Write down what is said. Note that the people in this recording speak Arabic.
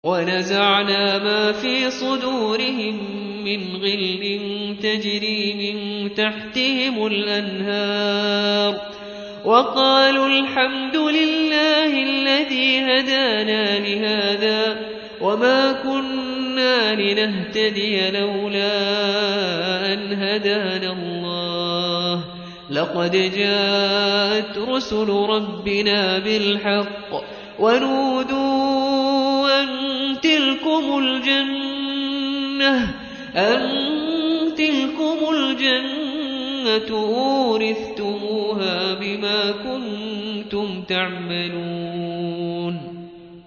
ونزعنا ما في صدورهم من غل تجري من تحتهم الأنهار وقالوا الحمد لله الذي هدانا لهذا وما كنا لنهتدي لولا أن هدانا الله لقد جاءت رسل ربنا بالحق ونودوا أن تلكم الجنة أورثتموها بما كنتم تعملون